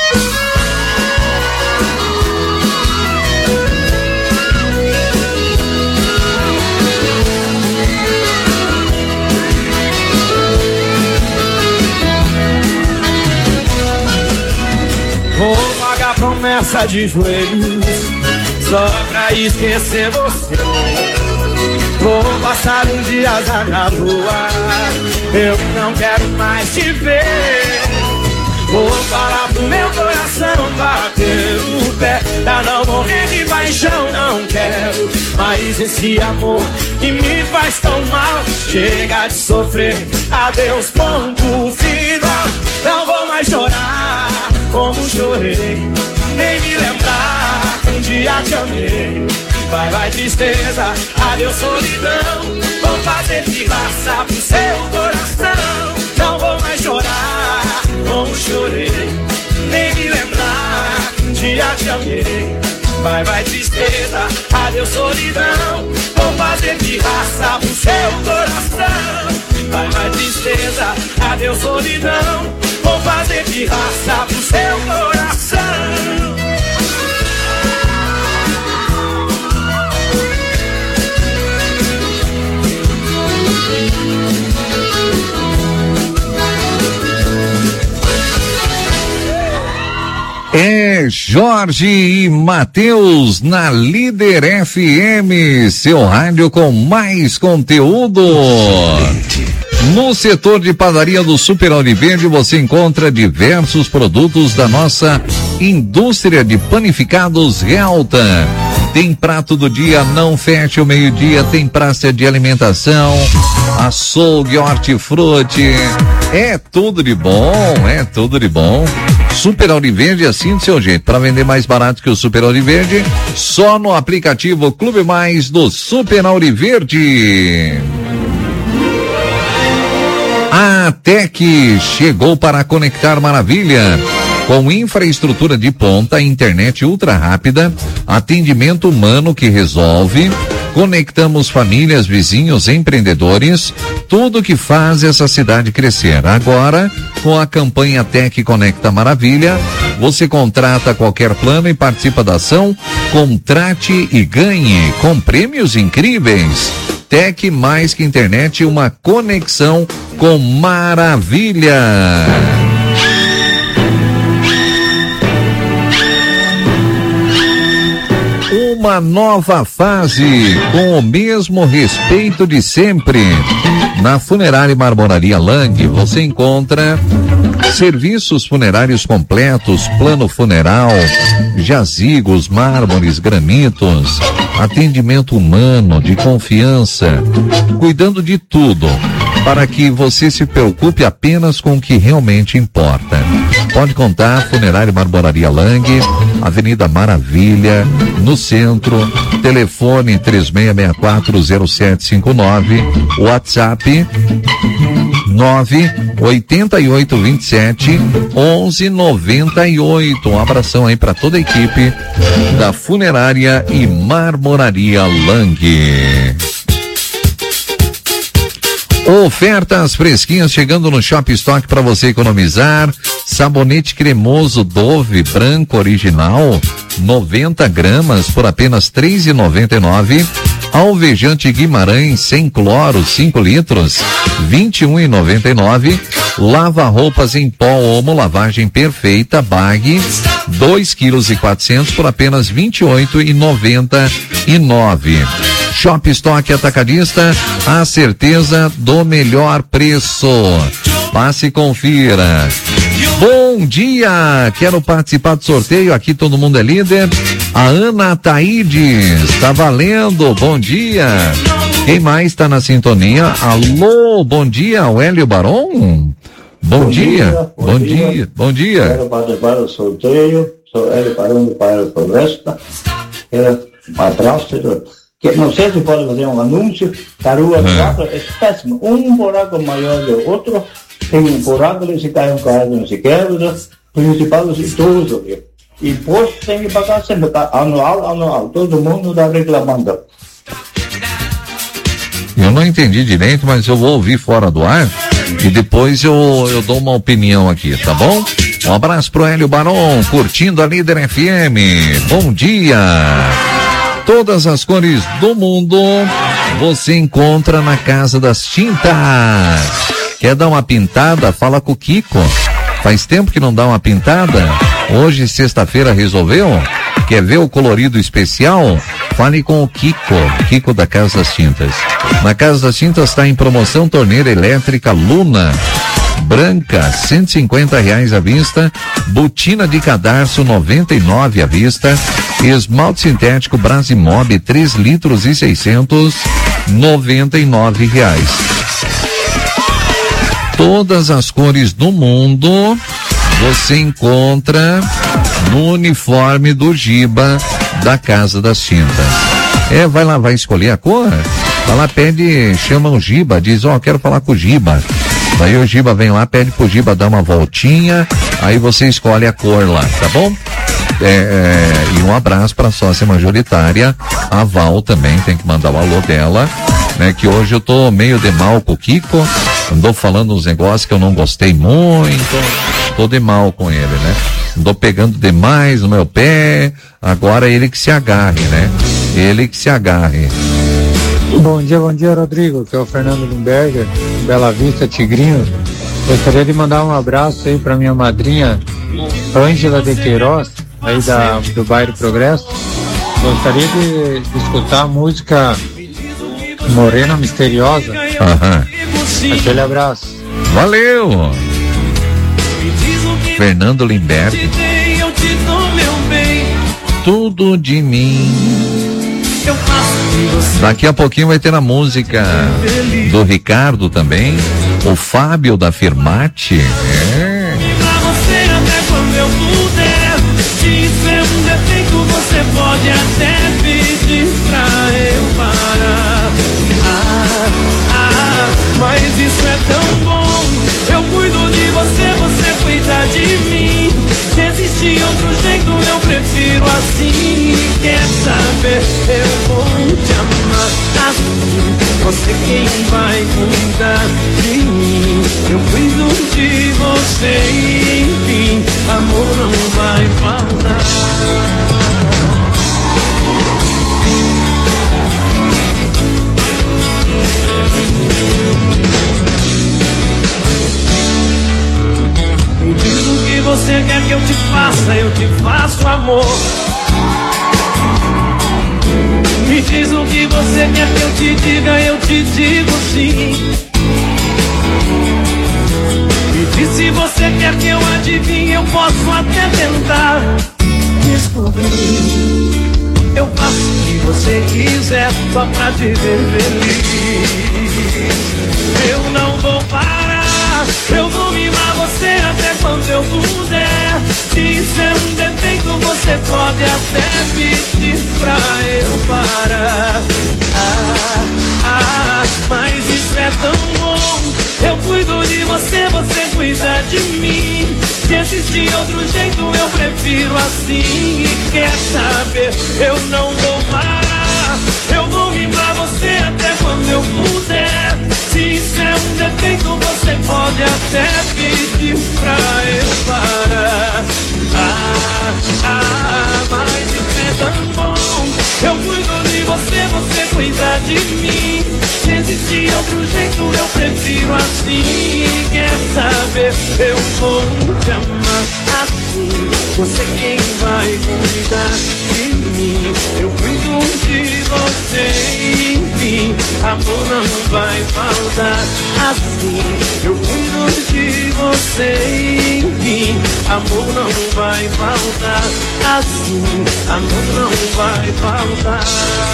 Speaker 22: Vou pagar promessa de joelhos só pra esquecer você. Vou passar uns dias na rua, eu não quero mais te ver. Vou falar pro meu coração bater o pé, pra não morrer de paixão, não quero mais esse amor que me faz tão mal. Chega de sofrer, adeus, ponto final. Não vou mais chorar como chorei, nem me lembrar que um dia te amei. Vai, vai tristeza, adeus solidão. Vou fazer de raça pro seu coração. Não vou mais chorar como chorei, nem me lembrar que um dia te amei. Vai, vai tristeza, adeus solidão. Vou fazer de raça pro seu coração. Vai, vai tristeza, adeus solidão. Vou fazer de raça pro seu coração.
Speaker 14: É Jorge e Matheus na Líder FM, seu rádio com mais conteúdo. No setor de padaria do Super Auriverde você encontra diversos produtos da nossa indústria de panificados Realta. Tem prato do dia, não fecha o meio-dia, tem praça de alimentação, açougue, hortifruti, é tudo de bom, é tudo de bom. Super Auriverde, assim do seu jeito, para vender mais barato que o Super Auriverde, só no aplicativo Clube Mais do Super Auriverde. A TEC chegou para conectar maravilha. Com infraestrutura de ponta, internet ultra rápida, atendimento humano que resolve, conectamos famílias, vizinhos, empreendedores, tudo que faz essa cidade crescer. Agora, com a campanha TEC Conecta Maravilha, você contrata qualquer plano e participa da ação, contrate e ganhe, com prêmios incríveis. TEC mais que internet, uma conexão com maravilha. Uma nova fase, com o mesmo respeito de sempre. Na Funerária e Marmoraria Lang, você encontra serviços funerários completos, plano funeral, jazigos, mármores, granitos, atendimento humano, de confiança, cuidando de tudo, para que você se preocupe apenas com o que realmente importa. Pode contar, Funerária e Marmoraria Lang, Avenida Maravilha, no centro, telefone 36640759, WhatsApp 98827-1198. Um abração aí para toda a equipe da Funerária e Marmoraria Lang. Ofertas fresquinhas chegando no Shop Stock para você economizar. Sabonete cremoso Dove branco original, 90 gramas por apenas R$3,99. Alvejante Guimarães sem cloro 5 litros, R$21,99. Lava roupas em pó Omo lavagem perfeita Bag, 2,4 kg por apenas R$ 28,99. Shop Stock Atacadista, a certeza do melhor preço. Passe e confira. Bom dia, quero participar do sorteio, aqui todo mundo é líder. A Ana Taídes, tá valendo, bom dia. Quem mais tá na sintonia? Alô, bom dia, o Hélio Barão. Bom dia, bom dia, bom dia.
Speaker 10: Quero participar do sorteio, sou Hélio Barão do Bairro Floresta. Quero um abraço, que não sei se pode fazer um anúncio, a rua 4 é péssimo, um buraco maior do outro, tem um buraco, se cai um carro, não se quebra, principal e tudo. E depois tem que pagar sempre, anual, todo mundo está reclamando.
Speaker 14: Eu não entendi direito, mas eu vou ouvir fora do ar e depois eu dou uma opinião aqui, tá bom? Um abraço pro Hélio Barão, curtindo a Líder FM. Bom dia! Todas as cores do mundo você encontra na Casa das Tintas. Quer dar uma pintada? Fala com o Kiko. Faz tempo que não dá uma pintada? Hoje, sexta-feira, resolveu? Quer ver o colorido especial? Fale com o Kiko da Casa das Tintas. Na Casa das Tintas está em promoção torneira elétrica Luna branca, R$150 à vista, botina de cadarço, R$99 à vista, esmalte sintético Brasimob, 3 litros e 600, R$99. Todas as cores do mundo você encontra no uniforme do Giba da Casa das Tintas. Vai lá, vai escolher a cor? Vai lá, pede, chama o Giba, diz, quero falar com o Giba. Daí o Giba vem lá, pede pro Giba dar uma voltinha, aí você escolhe a cor lá, tá bom? E um abraço pra sócia majoritária, a Val também, tem que mandar o alô dela, né? Que hoje eu tô meio de mal com o Kiko, andou falando uns negócios que eu não gostei muito, tô de mal com ele, né? Andou pegando demais no meu pé, agora ele que se agarre, né? Ele que se agarre.
Speaker 11: Bom dia, Rodrigo. Aqui é o Fernando Limberger, Bela Vista, Tigrinhos. Gostaria de mandar um abraço aí para minha madrinha, Ângela de Queiroz, aí do bairro Progresso. Gostaria de escutar a música Morena Misteriosa. Aquele abraço.
Speaker 14: Valeu! Fernando Limberger. Tudo de mim. Daqui a pouquinho vai ter a música do Ricardo também, o Fábio da Firmati.
Speaker 16: Você pode até pedir pra eu parar. Mas isso é tão bom. Eu cuido de você, você cuida de mim. Se existe outro jeito, eu prefiro assim. Quer saber? Eu vou te amar assim. Você quem vai cuidar de mim. Eu cuido de você e enfim, amor não vai faltar. Me diz o que você quer que eu te faça, eu te faço amor. Me diz o que você quer que eu te diga, eu te digo sim. Me diz se você quer que eu adivinhe, eu posso até tentar descobrir. Eu faço o que você quiser, só pra te ver feliz. Eu não vou parar, eu vou mimar você até quando eu puder. Se isso é um defeito, você pode até pedir pra eu parar. Mas isso é tão bom. Eu cuido de você, você cuida de mim. Se existe outro jeito, eu prefiro assim. E quer saber? Eu não vou parar. Eu vou mimar você até quando eu puder. Se isso é um defeito, você pode até pedir pra eu parar. Mas isso é tão bom. Eu cuido de você, você
Speaker 9: cuida de mim. Se existe outro jeito, eu prefiro assim. Quer saber? Eu vou te amar assim. Você quem vai cuidar de mim. Eu cuido de você em mim. Amor não vai faltar assim. Eu cuido de você em mim. Amor não vai faltar assim. Amor não vai faltar.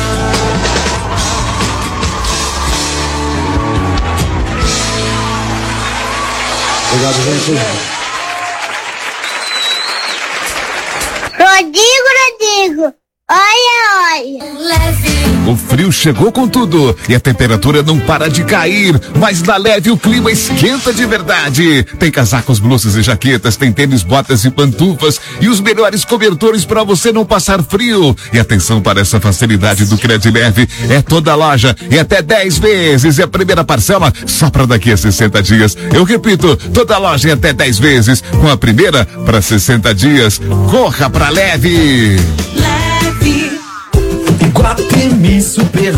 Speaker 12: Obrigado, gente.
Speaker 15: Rodrigo, olha.
Speaker 1: O frio chegou com tudo e a temperatura não para de cair, mas na Leve o clima esquenta de verdade. Tem casacos, blusas e jaquetas, tem tênis, botas e pantufas e os melhores cobertores para você não passar frio. E atenção para essa facilidade do Credileve, é toda loja e até 10 vezes e a primeira parcela só para daqui a 60 dias. Eu repito, toda loja e até 10 vezes, com a primeira para 60 dias. Corra pra Leve!
Speaker 9: Guatemi Super